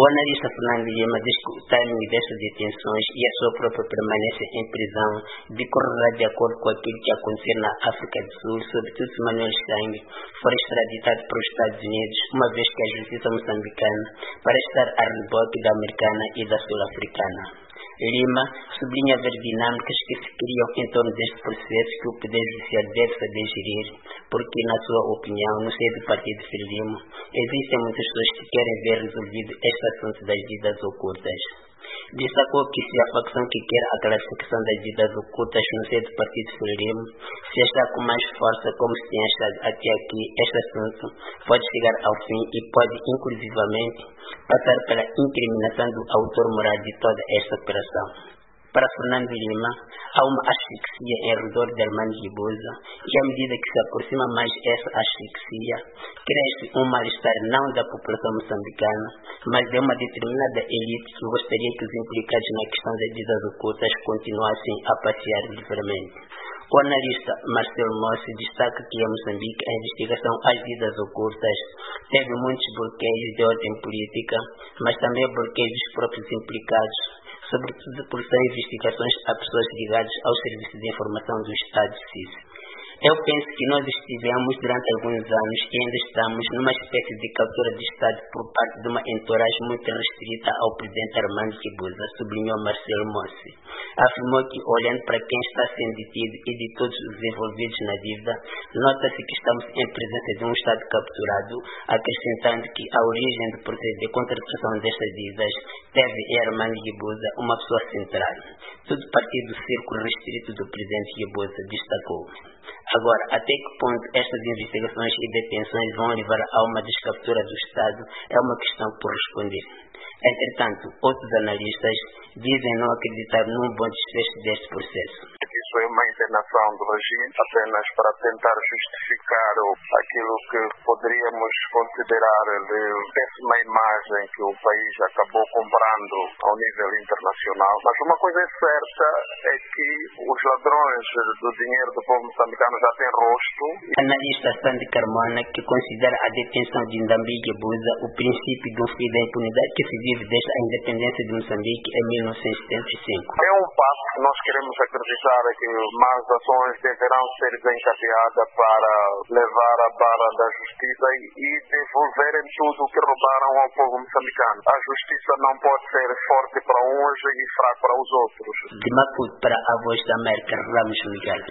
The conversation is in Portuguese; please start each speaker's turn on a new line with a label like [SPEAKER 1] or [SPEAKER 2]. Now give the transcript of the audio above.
[SPEAKER 1] O analista Fernando Lima diz que o timing destas detenções e a sua própria permanência em prisão decorrerá de acordo com aquilo que aconteceu na África do Sul, sobretudo se Manuel Chang for extraditado para os Estados Unidos, uma vez que a justiça moçambicana parece estar a reboque da americana e da sul-africana. Lima sublinha haver dinâmicas que se criam em torno deste processo que o Poder Judiciário deve saber gerir, porque, na sua opinião, no seio do Partido Frelimo, existem muitas pessoas que querem ver resolvido este assunto das vidas ocultas. Destacou que se a facção que quer a classificação das vidas ocultas no seio do Partido Frelimo se achar com mais força como se tem achado até aqui, este assunto pode chegar ao fim e pode, inclusivamente, passar pela incriminação do autor moral de toda esta operação. Para Fernando Lima, há uma asfixia em redor de Armando Guebuza e, à medida que se aproxima mais essa asfixia, cresce um mal-estar não da população moçambicana, mas de uma determinada elite que gostaria que os implicados na questão das vidas ocultas continuassem a passear livremente. O analista Marcelo Mossi destaca que em Moçambique a investigação às vidas ocultas teve muitos bloqueios de ordem política, mas também bloqueios dos próprios implicados, sobretudo por ser investigações a pessoas ligadas aos serviços de informação do Estado SIS. Eu penso que nós estivemos durante alguns anos e ainda estamos numa espécie de captura de Estado por parte de uma entourage muito restrita ao presidente Armando Guebuza, sublinhou Marcelo Mossi. Afirmou que, olhando para quem está sendo detido e de todos os envolvidos na dívida, nota-se que estamos em presença de um Estado capturado, acrescentando que a origem do processo de contratação destas dívidas teve em Armando Guebuza uma pessoa central. Tudo partiu do círculo restrito do presidente Guebuza, destacou. Agora, até que ponto estas investigações e detenções vão levar a uma descaptura do Estado é uma questão por responder. Entretanto, outros analistas dizem não acreditar num bom desfecho deste processo.
[SPEAKER 2] Isso é uma internação do regime apenas para tentar justificar aquilo que poderíamos considerar de péssima imagem que o país acabou comprando ao nível internacional. Mas uma coisa é certa é que os ladrões do dinheiro do povo moçambicano já têm rosto.
[SPEAKER 1] Analista Sandy Carmona, que considera a detenção de Ndambi Guebuza o princípio do fim da impunidade que se vive desde a independência de Moçambique em 1975.
[SPEAKER 2] É um passo que nós queremos acreditar que mais ações deverão ser desencadeadas para levar a barra da justiça e devolverem tudo o que roubaram ao povo moçambicano. A justiça não pode ser forte para uns e fraca para os outros.
[SPEAKER 1] De Maputo para a Voz da América, Ramos Miguel.